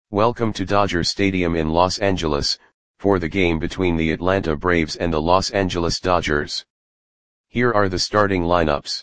Welcome to Dodger Stadium in Los Angeles, for the game between the Atlanta Braves and the Los Angeles Dodgers. Here are the starting lineups.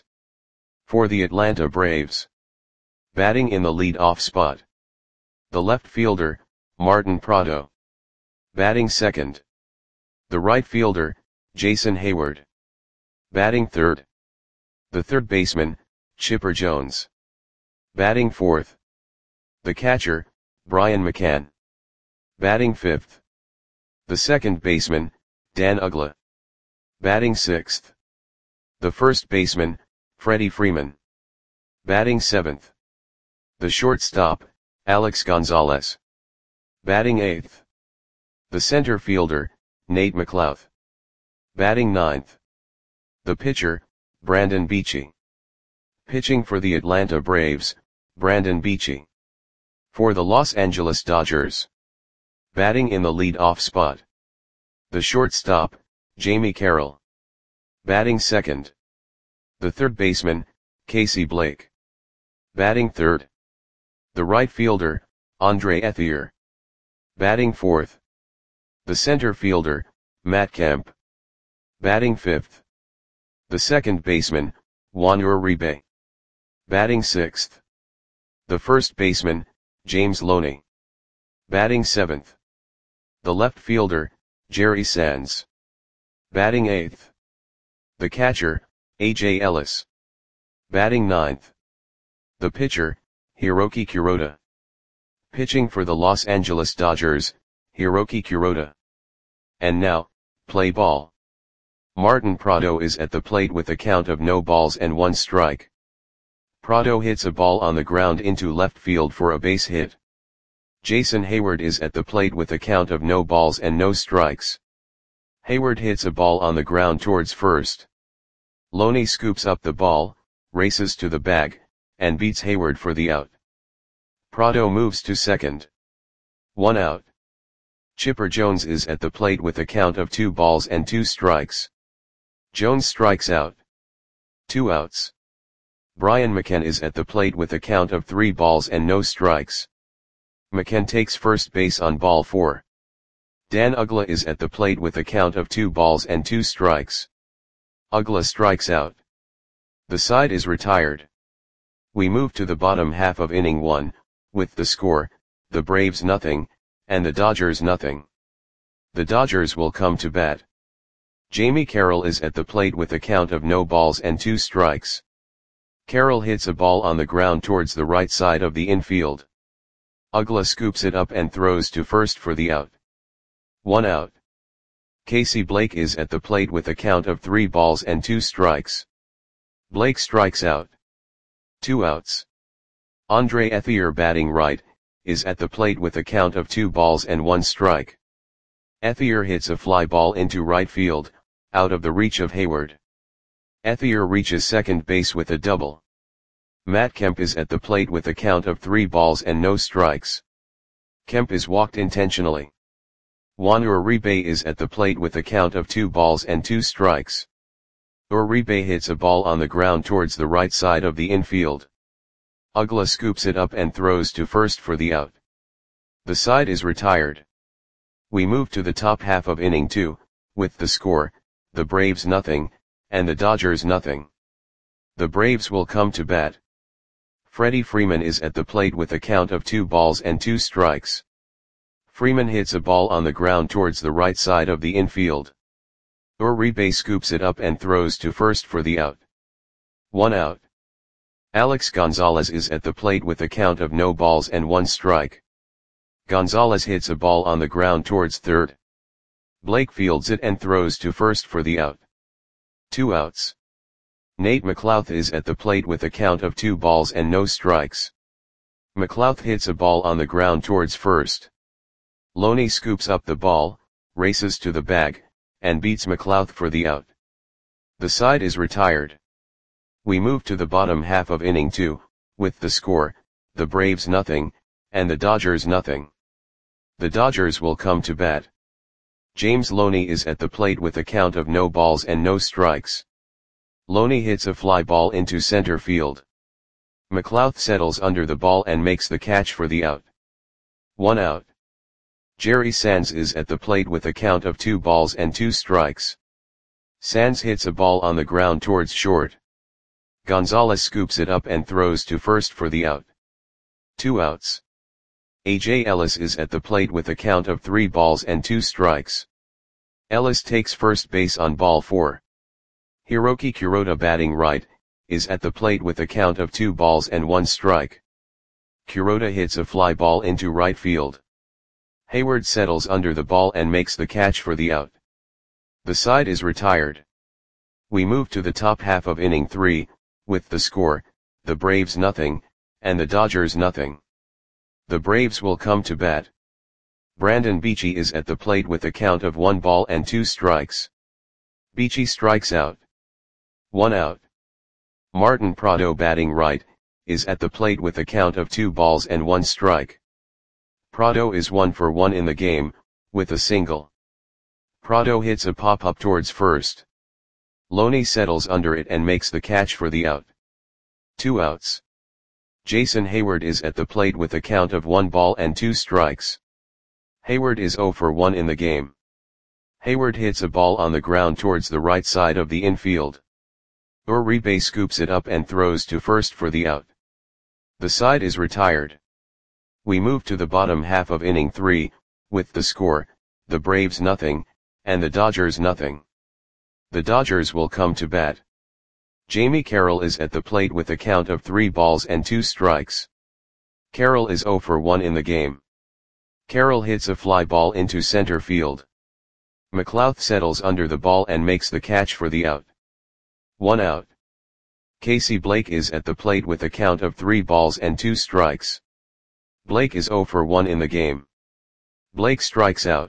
For the Atlanta Braves. Batting in the lead-off spot. The left fielder, Martin Prado. Batting second. The right fielder, Jason Heyward. Batting third. The third baseman, Chipper Jones. Batting fourth. The catcher, Brian McCann. Batting fifth. The second baseman, Dan Uggla. Batting sixth. The first baseman, Freddie Freeman. Batting seventh. The shortstop, Alex Gonzalez. Batting eighth. The center fielder, Nate McLouth. Batting ninth. The pitcher, Brandon Beachy. Pitching for the Atlanta Braves, Brandon Beachy. For the Los Angeles Dodgers. Batting in the lead-off spot. The shortstop, Jamie Carroll. Batting second. The third baseman, Casey Blake. Batting third. The right fielder, Andre Ethier. Batting fourth. The center fielder, Matt Kemp. Batting fifth. The second baseman, Juan Uribe. Batting sixth. The first baseman, James Loney. Batting seventh. The left fielder, Jerry Sands. Batting eighth. The catcher, A.J. Ellis. Batting ninth. The pitcher, Hiroki Kuroda. Pitching for the Los Angeles Dodgers, Hiroki Kuroda. And now, play ball. Martin Prado is at the plate with a count of no balls and one strike. Prado hits a ball on the ground into left field for a base hit. Jason Heyward is at the plate with a count of no balls and no strikes. Heyward hits a ball on the ground towards first. Loney scoops up the ball, races to the bag, and beats Heyward for the out. Prado moves to second. 1 out. Chipper Jones is at the plate with a count of 2 balls and 2 strikes. Jones strikes out. 2 outs. Brian McCann is at the plate with a count of 3 balls and no strikes. McCann takes first base on ball 4. Dan Uggla is at the plate with a count of 2 balls and 2 strikes. Uggla strikes out. The side is retired. We move to the bottom half of inning 1, with the score, the Braves nothing, and the Dodgers nothing. The Dodgers will come to bat. Jamie Carroll is at the plate with a count of no balls and 2 strikes. Carroll hits a ball on the ground towards the right side of the infield. Uggla scoops it up and throws to first for the out. 1 out. Casey Blake is at the plate with a count of 3 balls and 2 strikes. Blake strikes out. 2 outs. Andre Ethier, batting right, is at the plate with a count of 2 balls and 1 strike. Ethier hits a fly ball into right field, out of the reach of Heyward. Ethier reaches second base with a double. Matt Kemp is at the plate with a count of 3 balls and no strikes. Kemp is walked intentionally. Juan Uribe is at the plate with a count of 2 balls and 2 strikes. Uribe hits a ball on the ground towards the right side of the infield. Uggla scoops it up and throws to first for the out. The side is retired. We move to the top half of inning 2, with the score, the Braves nothing, and the Dodgers nothing. The Braves will come to bat. Freddie Freeman is at the plate with a count of 2 balls and 2 strikes. Freeman hits a ball on the ground towards the right side of the infield. Uribe scoops it up and throws to first for the out. 1 out. Alex Gonzalez is at the plate with a count of no balls and 1 strike. Gonzalez hits a ball on the ground towards third. Blake fields it and throws to first for the out. 2 outs. Nate McLouth is at the plate with a count of 2 balls and no strikes. McLouth hits a ball on the ground towards first. Loney scoops up the ball, races to the bag, and beats McLouth for the out. The side is retired. We move to the bottom half of inning 2, with the score, the Braves nothing, and the Dodgers nothing. The Dodgers will come to bat. James Loney is at the plate with a count of no balls and no strikes. Loney hits a fly ball into center field. McLouth settles under the ball and makes the catch for the out. 1 out. Jerry Sands is at the plate with a count of 2 balls and 2 strikes. Sands hits a ball on the ground towards short. Gonzalez scoops it up and throws to first for the out. 2 outs. A.J. Ellis is at the plate with a count of 3 balls and 2 strikes. Ellis takes first base on ball 4. Hiroki Kuroda, batting right, is at the plate with a count of 2 balls and 1 strike. Kuroda hits a fly ball into right field. Hayward settles under the ball and makes the catch for the out. The side is retired. We move to the top half of inning 3, with the score, the Braves nothing, and the Dodgers nothing. The Braves will come to bat. Brandon Beachy is at the plate with a count of 1 ball and 2 strikes. Beachy strikes out. 1 out. Martin Prado, batting right, is at the plate with a count of 2 balls and 1 strike. Prado is 1 for 1 in the game, with a single. Prado hits a pop-up towards first. Loney settles under it and makes the catch for the out. 2 outs. Jason Hayward is at the plate with a count of 1 ball and 2 strikes. Hayward is 0 for 1 in the game. Hayward hits a ball on the ground towards the right side of the infield. Uribe scoops it up and throws to first for the out. The side is retired. We move to the bottom half of inning 3, with the score, the Braves nothing, and the Dodgers nothing. The Dodgers will come to bat. Jamie Carroll is at the plate with a count of 3 balls and 2 strikes. Carroll is 0 for 1 in the game. Carroll hits a fly ball into center field. McLouth settles under the ball and makes the catch for the out. 1 out. Casey Blake is at the plate with a count of 3 balls and 2 strikes. Blake is 0 for 1 in the game. Blake strikes out.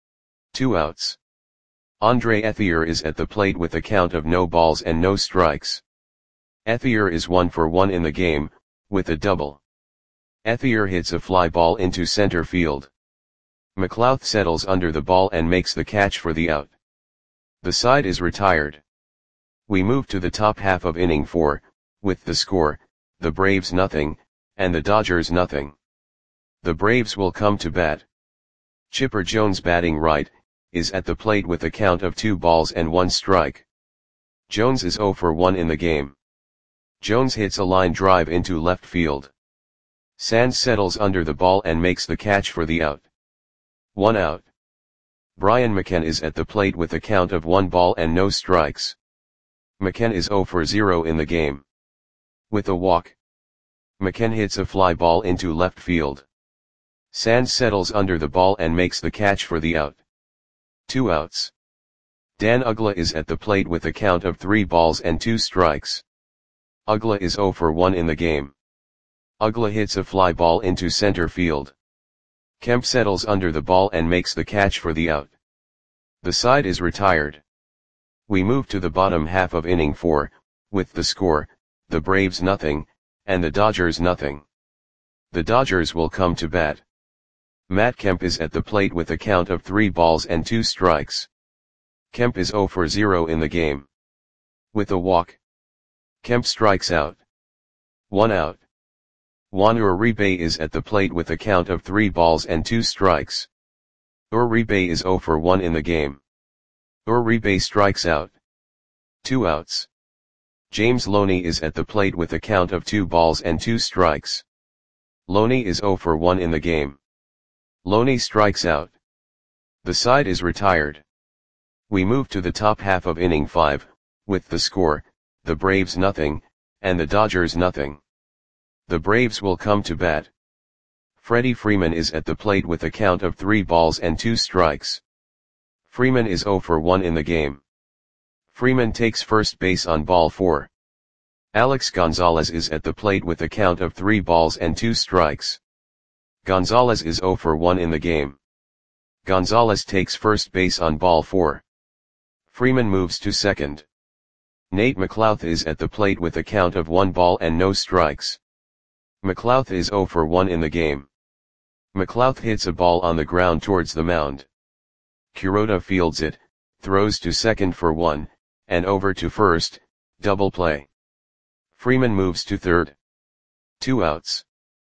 2 outs. Andre Ethier is at the plate with a count of no balls and no strikes. Ethier is 1 for 1 in the game, with a double. Ethier hits a fly ball into center field. McLouth settles under the ball and makes the catch for the out. The side is retired. We move to the top half of inning 4, with the score, the Braves nothing, and the Dodgers nothing. The Braves will come to bat. Chipper Jones, batting right, is at the plate with a count of 2 balls and 1 strike. Jones is 0 for 1 in the game. Jones hits a line drive into left field. Sands settles under the ball and makes the catch for the out. 1 out. Brian McCann is at the plate with a count of 1 ball and no strikes. McCann is 0 for 0 in the game. With a walk. McCann hits a fly ball into left field. Sands settles under the ball and makes the catch for the out. 2 outs. Dan Uggla is at the plate with a count of 3 balls and 2 strikes. Uggla is 0 for 1 in the game. Uggla hits a fly ball into center field. Kemp settles under the ball and makes the catch for the out. The side is retired. We move to the bottom half of inning 4, with the score, the Braves nothing, and the Dodgers nothing. The Dodgers will come to bat. Matt Kemp is at the plate with a count of 3 balls and 2 strikes. Kemp is 0 for 0 in the game. With a walk. Kemp strikes out. 1 out. Juan Uribe is at the plate with a count of 3 balls and 2 strikes. Uribe is 0 for 1 in the game. Uribe strikes out. 2 outs. James Loney is at the plate with a count of 2 balls and 2 strikes. Loney is 0 for 1 in the game. Loney strikes out. The side is retired. We move to the top half of inning 5, with the score, the Braves nothing, and the Dodgers nothing. The Braves will come to bat. Freddie Freeman is at the plate with a count of 3 balls and 2 strikes. Freeman is 0 for 1 in the game. Freeman takes first base on ball 4. Alex Gonzalez is at the plate with a count of 3 balls and 2 strikes. Gonzalez is 0 for 1 in the game. Gonzalez takes first base on ball 4. Freeman moves to second. Nate McLouth is at the plate with a count of 1 ball and no strikes. McLouth is 0 for 1 in the game. McLouth hits a ball on the ground towards the mound. Kuroda fields it, throws to second for 1, and over to first, double play. Freeman moves to third. 2 outs.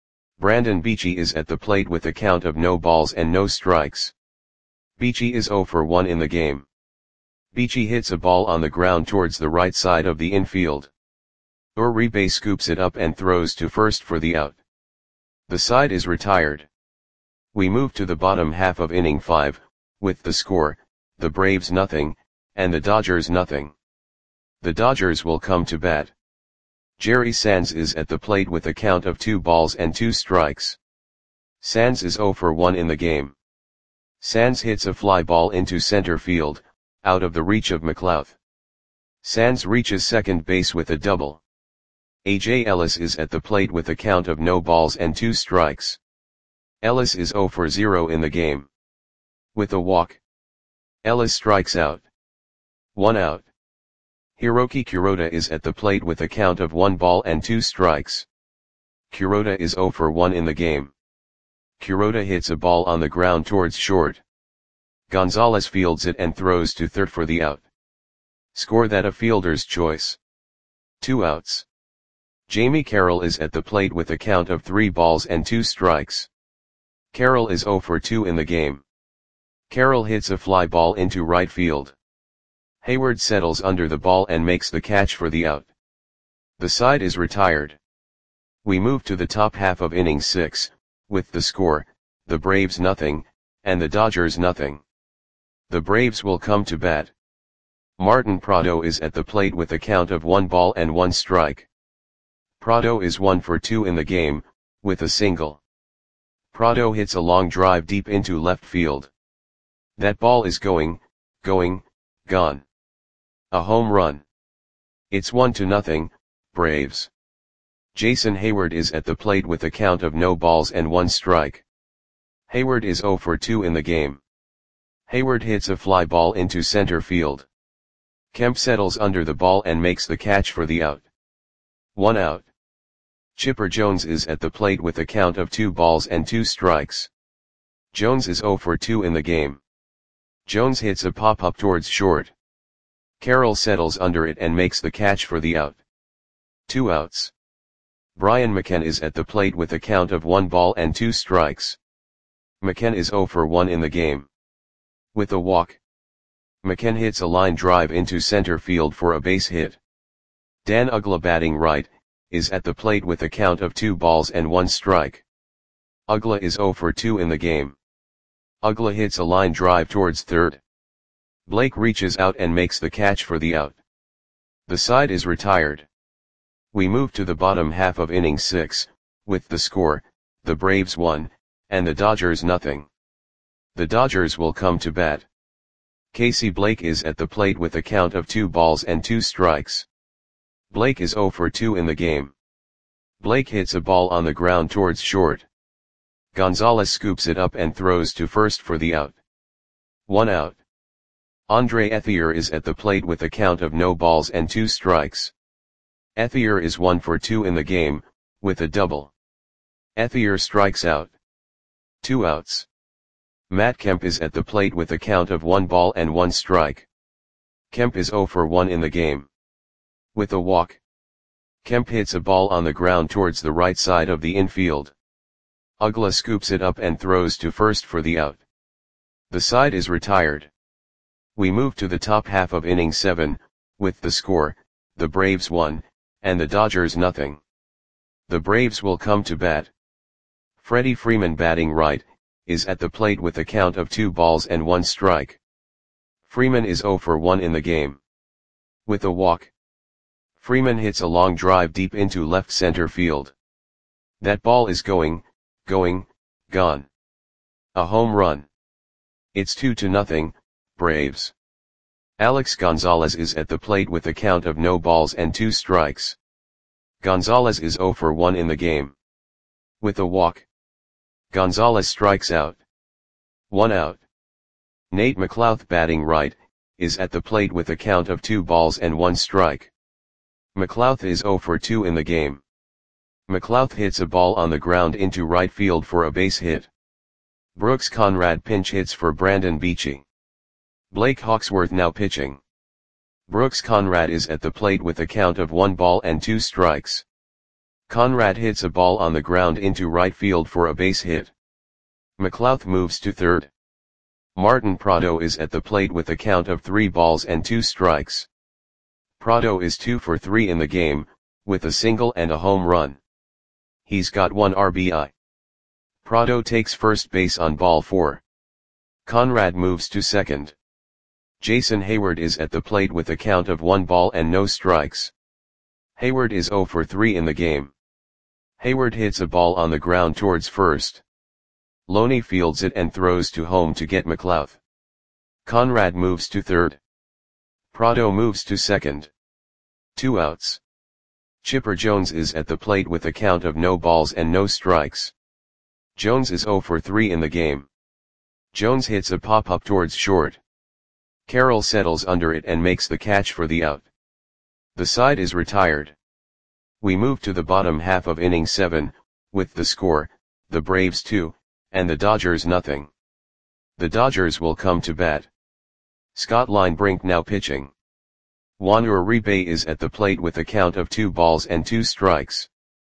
Brandon Beachy is at the plate with a count of no balls and no strikes. Beachy is 0 for 1 in the game. Beachy hits a ball on the ground towards the right side of the infield. Uribe scoops it up and throws to first for the out. The side is retired. We move to the bottom half of inning 5, with the score, the Braves nothing, and the Dodgers nothing. The Dodgers will come to bat. Jerry Sands is at the plate with a count of 2 balls and 2 strikes. Sands is 0 for 1 in the game. Sands hits a fly ball into center field, out of the reach of McLouth. Sands reaches second base with a double. A.J. Ellis is at the plate with a count of no balls and 2 strikes. Ellis is 0 for 0 in the game. With a walk, Ellis strikes out. 1 out. Hiroki Kuroda is at the plate with a count of 1 ball and 2 strikes. Kuroda is 0 for 1 in the game. Kuroda hits a ball on the ground towards short. Gonzalez fields it and throws to third for the out. Score that a fielder's choice. 2 outs. Jamie Carroll is at the plate with a count of 3 balls and 2 strikes. Carroll is 0 for 2 in the game. Carroll hits a fly ball into right field. Hayward settles under the ball and makes the catch for the out. The side is retired. We move to the top half of inning 6, with the score, the Braves nothing, and the Dodgers nothing. The Braves will come to bat. Martin Prado is at the plate with a count of 1 ball and 1 strike. Prado is 1 for 2 in the game, with a single. Prado hits a long drive deep into left field. That ball is going, gone. A home run. It's 1-0, Braves. Jason Hayward is at the plate with a count of no balls and 1 strike. Hayward is 0 for 2 in the game. Hayward hits a fly ball into center field. Kemp settles under the ball and makes the catch for the out. 1 out. Chipper Jones is at the plate with a count of 2 balls and 2 strikes. Jones is 0 for 2 in the game. Jones hits a pop-up towards short. Carroll settles under it and makes the catch for the out. 2 outs. Brian McKenna is at the plate with a count of 1 ball and 2 strikes. McKenna is 0 for 1 in the game. With a walk, McKenna hits a line drive into center field for a base hit. Dan Uggla batting right, is at the plate with a count of 2 balls and 1 strike. Uggla is 0 for 2 in the game. Uggla hits a line drive towards third. Blake reaches out and makes the catch for the out. The side is retired. We move to the bottom half of inning 6, with the score, the Braves 1, and the Dodgers nothing. The Dodgers will come to bat. Casey Blake is at the plate with a count of 2 balls and 2 strikes. Blake is 0 for 2 in the game. Blake hits a ball on the ground towards short. Gonzalez scoops it up and throws to first for the out. 1 out. Andre Ethier is at the plate with a count of no balls and 2 strikes. Ethier is 1 for 2 in the game, with a double. Ethier strikes out. 2 outs. Matt Kemp is at the plate with a count of 1 ball and 1 strike. Kemp is 0 for 1 in the game. With a walk, Kemp hits a ball on the ground towards the right side of the infield. Uggla scoops it up and throws to first for the out. The side is retired. We move to the top half of inning 7, with the score, the Braves 1, and the Dodgers nothing. The Braves will come to bat. Freddie Freeman batting right, is at the plate with a count of 2 balls and 1 strike. Freeman is 0 for 1 in the game. With a walk, Freeman hits a long drive deep into left center field. That ball is going, gone. A home run. It's 2-0, Braves. Alex Gonzalez is at the plate with a count of no balls and 2 strikes. Gonzalez is 0 for 1 in the game. With a walk, Gonzalez strikes out. 1 out. Nate McLouth batting right, is at the plate with a count of 2 balls and 1 strike. McLouth is 0 for 2 in the game. McLouth hits a ball on the ground into right field for a base hit. Brooks Conrad pinch hits for Brandon Beachy. Blake Hawksworth now pitching. Brooks Conrad is at the plate with a count of 1 ball and 2 strikes. Conrad hits a ball on the ground into right field for a base hit. McLouth moves to third. Martin Prado is at the plate with a count of 3 balls and 2 strikes. Prado is 2 for 3 in the game, with a single and a home run. He's got 1 RBI. Prado takes first base on ball 4. Conrad moves to second. Jason Hayward is at the plate with a count of 1 ball and no strikes. Hayward is 0 for 3 in the game. Hayward hits a ball on the ground towards first. Loney fields it and throws to home to get McLouth. Conrad moves to third. Prado moves to second. 2 outs. Chipper Jones is at the plate with a count of no balls and no strikes. Jones is 0 for 3 in the game. Jones hits a pop-up towards short. Carroll settles under it and makes the catch for the out. The side is retired. We move to the bottom half of inning 7, with the score, the Braves 2, and the Dodgers nothing. The Dodgers will come to bat. Scott Linebrink now pitching. Juan Uribe is at the plate with a count of 2 balls and 2 strikes.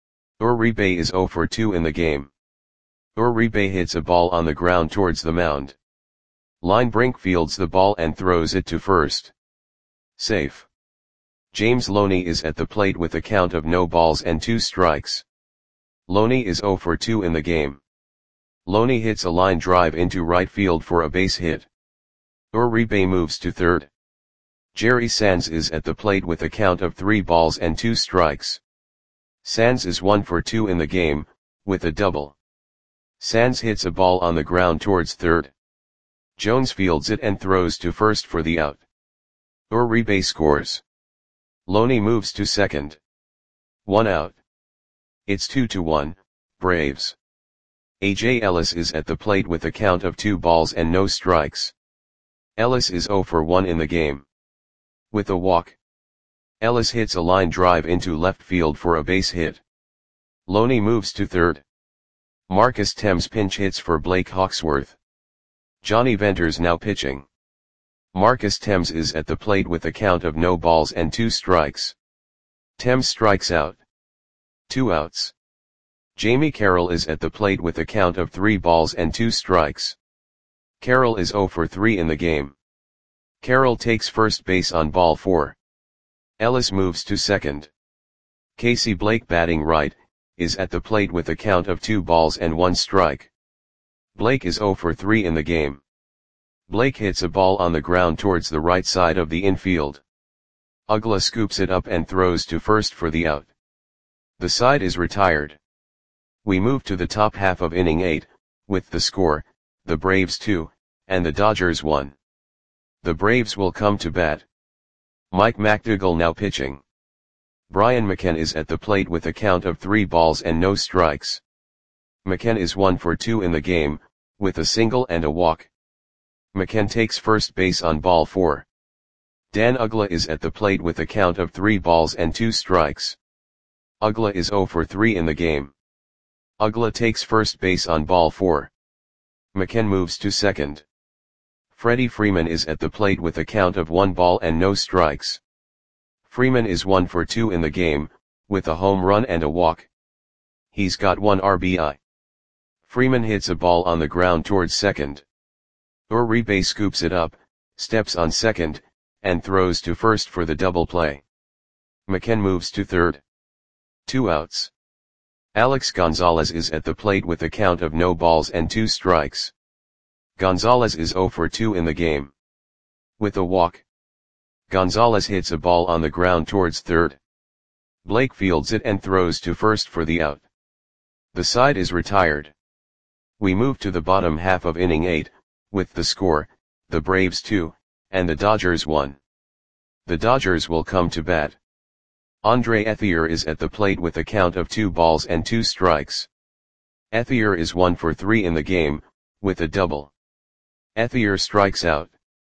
Uribe is 0 for 2 in the game. Uribe hits a ball on the ground towards the mound. Linebrink fields the ball and throws it to first. Safe. James Loney is at the plate with a count of no balls and 2 strikes. Loney is 0 for 2 in the game. Loney hits a line drive into right field for a base hit. Uribe moves to third. Jerry Sands is at the plate with a count of 3 balls and 2 strikes. Sands is 1 for 2 in the game, with a double. Sands hits a ball on the ground towards third. Jones fields it and throws to first for the out. Uribe scores. Loney moves to second. 1 out. It's 2-1, Braves. A.J. Ellis is at the plate with a count of 2 balls and no strikes. Ellis is 0 for 1 in the game. With a walk. Ellis hits a line drive into left field for a base hit. Loney moves to third. Marcus Thames pinch hits for Blake Hawksworth. Johnny Venters now pitching. Marcus Thames is at the plate with a count of no balls and 2 strikes. Thames strikes out. 2 outs. Jamie Carroll is at the plate with a count of 3 balls and 2 strikes. Carroll is 0 for 3 in the game. Carroll takes first base on ball 4. Ellis moves to second. Casey Blake batting right, is at the plate with a count of 2 balls and 1 strike. Blake is 0 for 3 in the game. Blake hits a ball on the ground towards the right side of the infield. Uggla scoops it up and throws to first for the out. The side is retired. We move to the top half of inning 8, with the score, the Braves 2, and the Dodgers 1. The Braves will come to bat. Mike McDougall now pitching. Brian McCann is at the plate with a count of 3 balls and no strikes. McCann is 1 for 2 in the game, with a single and a walk. McCann takes first base on ball 4. Dan Uggla is at the plate with a count of 3 balls and 2 strikes. Uggla is 0 for 3 in the game. Uggla takes first base on ball 4. McCann moves to second. Freddie Freeman is at the plate with a count of 1 ball and no strikes. Freeman is 1 for 2 in the game, with a home run and a walk. He's got 1 RBI. Freeman hits a ball on the ground towards second. Uribe scoops it up, steps on second, and throws to first for the double play. McCann moves to third. 2 outs. Alex Gonzalez is at the plate with a count of no balls and 2 strikes. Gonzalez is 0 for 2 in the game. With a walk. Gonzalez hits a ball on the ground towards third. Blake fields it and throws to first for the out. The side is retired. We move to the bottom half of inning 8, with the score, the Braves 2, and the Dodgers 1. The Dodgers will come to bat. Andre Ethier is at the plate with a count of 2 balls and 2 strikes. Ethier is 1 for 3 in the game, with a double. Ethier strikes out.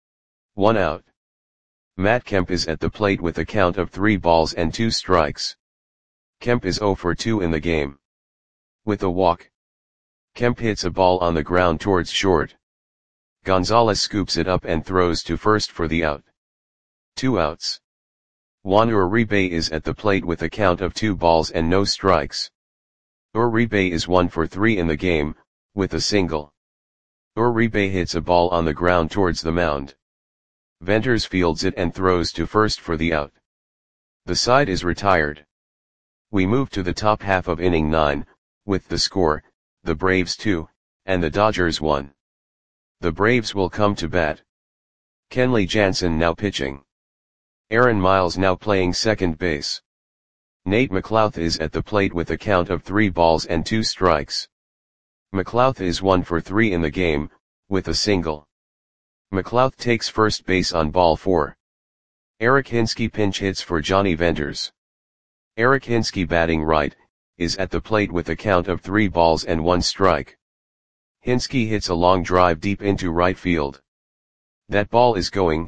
1 out. Matt Kemp is at the plate with a count of 3 balls and 2 strikes. Kemp is 0 for 2 in the game. With a walk. Kemp hits a ball on the ground towards short. Gonzalez scoops it up and throws to first for the out. 2 outs. Juan Uribe is at the plate with a count of 2 balls and no strikes. Uribe is 1 for 3 in the game, with a single. Uribe hits a ball on the ground towards the mound. Venters fields it and throws to first for the out. The side is retired. We move to the top half of inning 9, with the score, the Braves 2, and the Dodgers 1. The Braves will come to bat. Kenley Jansen now pitching. Aaron Miles now playing second base. Nate McLouth is at the plate with a count of 3 balls and 2 strikes. McLouth is 1 for 3 in the game, with a single. McLouth takes first base on ball 4. Eric Hinske pinch hits for Johnny Venters. Eric Hinske batting right, is at the plate with a count of 3 balls and 1 strike. Hinske hits a long drive deep into right field. That ball is going,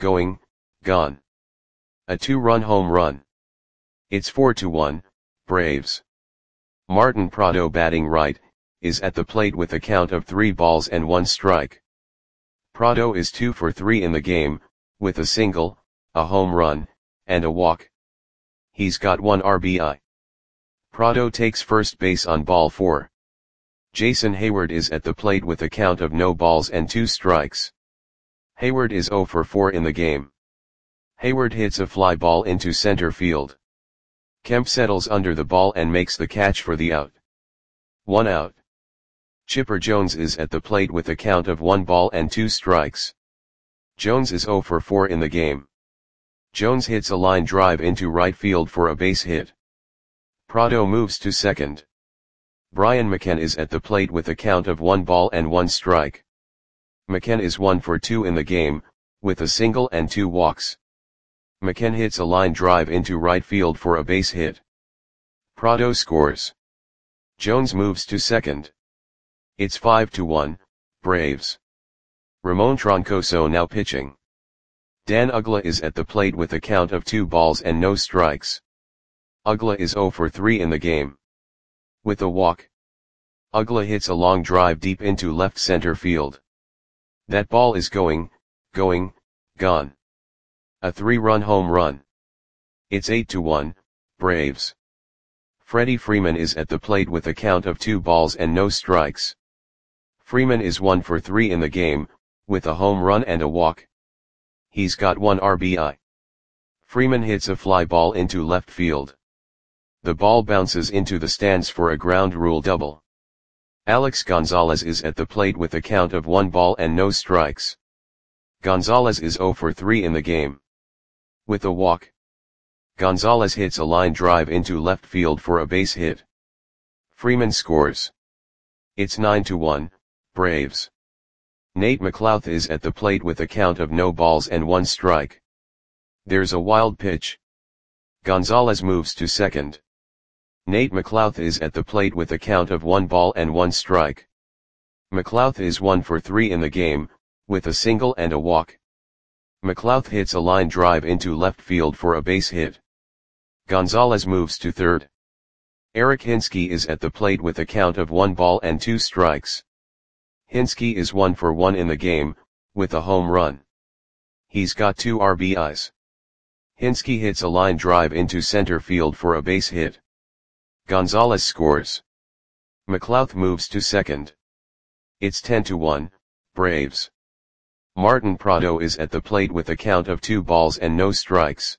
gone. A 2-run home run. It's 4-1, Braves. Martin Prado batting right, is at the plate with a count of 3 balls and 1 strike. Prado is 2 for 3 in the game, with a single, a home run, and a walk. He's got 1 RBI. Prado takes first base on ball 4. Jason Hayward is at the plate with a count of no balls and 2 strikes. Hayward is 0 for 4 in the game. Hayward hits a fly ball into center field. Kemp settles under the ball and makes the catch for the out. 1 out. Chipper Jones is at the plate with a count of 1 ball and 2 strikes. Jones is 0 for 4 in the game. Jones hits a line drive into right field for a base hit. Prado moves to second. Brian McCann is at the plate with a count of 1 ball and 1 strike. McCann is 1 for 2 in the game, with a single and 2 walks. McCann hits a line drive into right field for a base hit. Prado scores. Jones moves to second. It's 5-1, Braves. Ramon Troncoso now pitching. Dan Uggla is at the plate with a count of 2 balls and no strikes. Uggla is 0 for 3 in the game. With a walk. Uggla hits a long drive deep into left center field. That ball is going, gone. A 3-run home run. It's 8-1, Braves. Freddie Freeman is at the plate with a count of 2 balls and no strikes. Freeman is 1 for 3 in the game, with a home run and a walk. He's got 1 RBI. Freeman hits a fly ball into left field. The ball bounces into the stands for a ground rule double. Alex Gonzalez is at the plate with a count of 1 ball and no strikes. Gonzalez is 0 for 3 in the game. With a walk. Gonzalez hits a line drive into left field for a base hit. Freeman scores. It's 9-1, Braves. Nate McLouth is at the plate with a count of no balls and 1 strike. There's a wild pitch. Gonzalez moves to second. Nate McLouth is at the plate with a count of 1 ball and 1 strike. McLouth is 1 for 3 in the game, with a single and a walk. McLouth hits a line drive into left field for a base hit. Gonzalez moves to third. Eric Hinske is at the plate with a count of 1 ball and 2 strikes. Hinske is 1 for 1 in the game, with a home run. He's got 2 RBIs. Hinske hits a line drive into center field for a base hit. Gonzalez scores. McLouth moves to second. It's 10-1, Braves. Martin Prado is at the plate with a count of 2 balls and no strikes.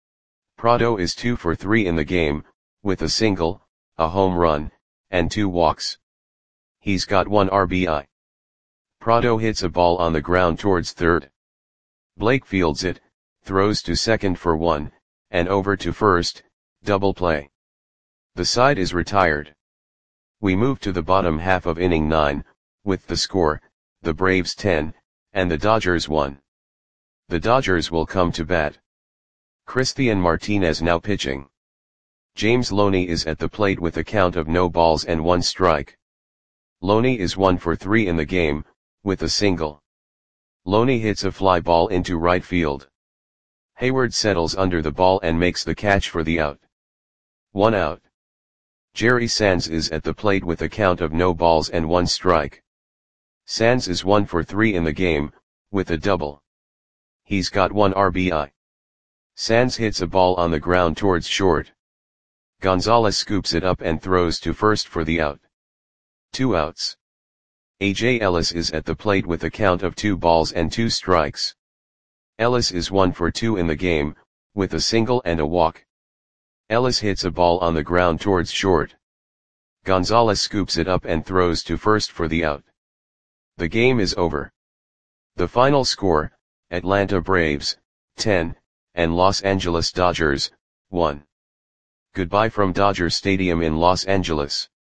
Prado is 2 for 3 in the game, with a single, a home run, and 2 walks. He's got 1 RBI. Prado hits a ball on the ground towards third. Blake fields it, throws to second for 1, and over to first, double play. The side is retired. We move to the bottom half of inning 9, with the score, the Braves 10, and the Dodgers 1. The Dodgers will come to bat. Christian Martinez now pitching. James Loney is at the plate with a count of no balls and 1 strike. Loney is 1 for 3 in the game, with a single. Loney hits a fly ball into right field. Hayward settles under the ball and makes the catch for the out. 1 out. Jerry Sands is at the plate with a count of no balls and 1 strike. Sands is 1 for 3 in the game, with a double. He's got 1 RBI. Sands hits a ball on the ground towards short. Gonzalez scoops it up and throws to first for the out. 2 outs. A.J. Ellis is at the plate with a count of 2 balls and 2 strikes. Ellis is 1 for 2 in the game, with a single and a walk. Ellis hits a ball on the ground towards short. Gonzalez scoops it up and throws to first for the out. The game is over. The final score, Atlanta Braves, 10, and Los Angeles Dodgers, 1. Goodbye from Dodger Stadium in Los Angeles.